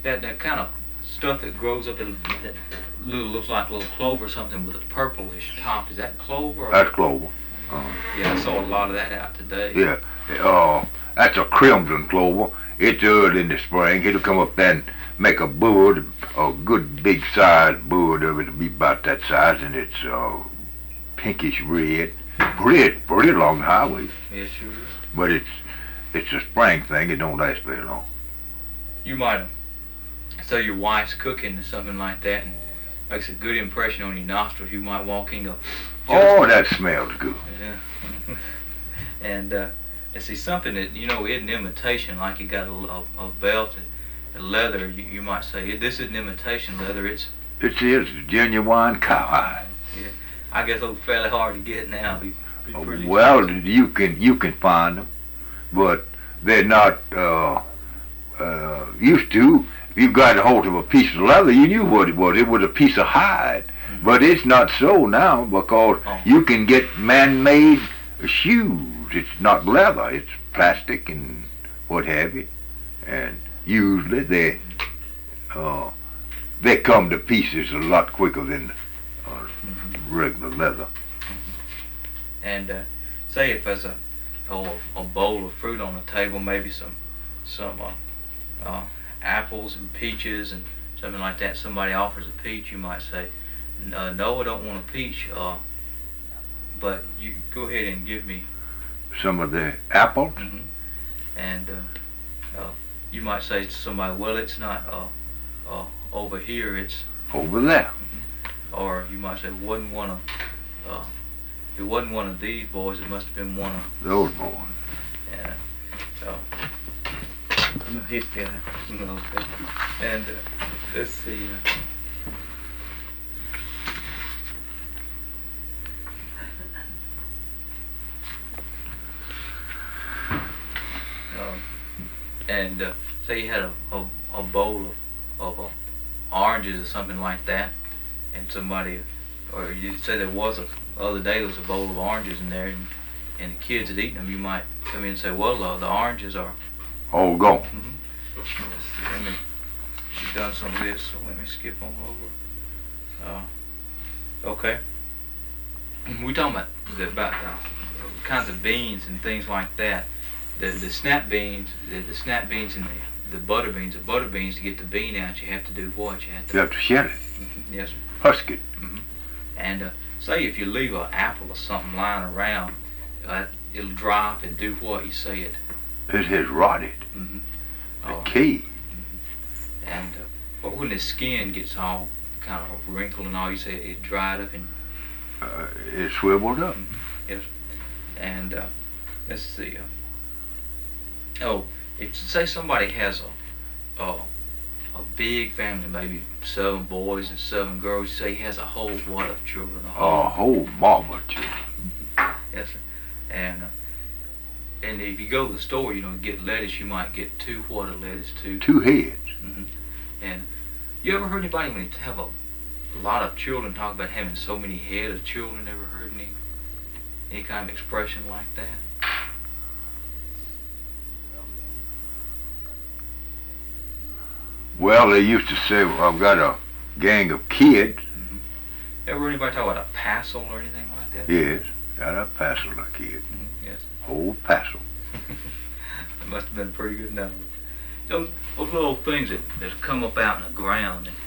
that kind of stuff that grows up that looks like a little clover or something with a purplish top. Is that clover? Or That's clover. yeah, I saw a lot of that out today. Yeah. That's a crimson clover. It's early in the spring. It'll come up there and make a bud, a good big sized bud of it. It'll be about that size, and it's pinkish red. Pretty along the highway. Yes, sure is. But it's a spring thing. It don't last very long. You might say your wife's cooking or something like that, and makes a good impression on your nostrils. You might walk in and go, Oh, that smells good. yeah. And let's see, something that, isn't imitation, like you got a belt and leather, you might say, this isn't imitation leather, it's genuine cowhide. yeah, I guess those are fairly hard to get now. Be pretty Well, expensive. you can find them, but they're not used to. If you got a hold of a piece of leather, you knew what it was. It was a piece of hide. Mm-hmm. But it's not so now because you can get man-made shoes. It's not leather. It's plastic and what have you. And usually they come to pieces a lot quicker than regular leather. And say if there's a bowl of fruit on the table, maybe some apples and peaches and something like that. Somebody offers a peach, you might say, no, I don't want a peach, but you go ahead and give me some of the apples. Mm-hmm. And you might say to somebody, well, it's not over here, it's over there. Mm-hmm. Or you might say, it wasn't one of these boys, it must have been one of those boys. And I'm gonna hit that. okay. And let's see. And say you had a bowl of oranges or something like that, and somebody, or you say the other day there was a bowl of oranges in there, and the kids had eaten them, you might come in and say, well, the oranges are all gone. Mm-hmm. She's done some of this, so let me skip on over. Okay. We're talking about the kinds of beans and things like that. The snap beans, the snap beans and the butter beans. The butter beans, to get the bean out, you have to do what? You have to shed it. Mm-hmm. Yes, sir. Husk it. Mm-hmm. And say if you leave an apple or something lying around, it'll dry up and do what? You say it. It has rotted. Mm-hmm. Decayed. Mm-hmm. And when the skin gets all kind of wrinkled and all, you say it dried up and it swiveled up. Mm-hmm. Yes. And let's see. If say somebody has a big family, maybe 7 boys and 7 girls, you say he has a whole what of children? A whole mob of children. Yes, sir. And if you go to the store, get lettuce, you might get 2 what of lettuce, 2 heads. Mm-hmm. And you ever heard anybody when you have a lot of children talk about having so many head of children? Ever heard any kind of expression like that? Well, they used to say, I've got a gang of kids. Mm-hmm. Ever heard anybody talk about a passel or anything like that? Yes, got a passel of kids. Mm-hmm. Yes. Whole passel. It must have been a pretty good number. Those little things that come up out in the ground, and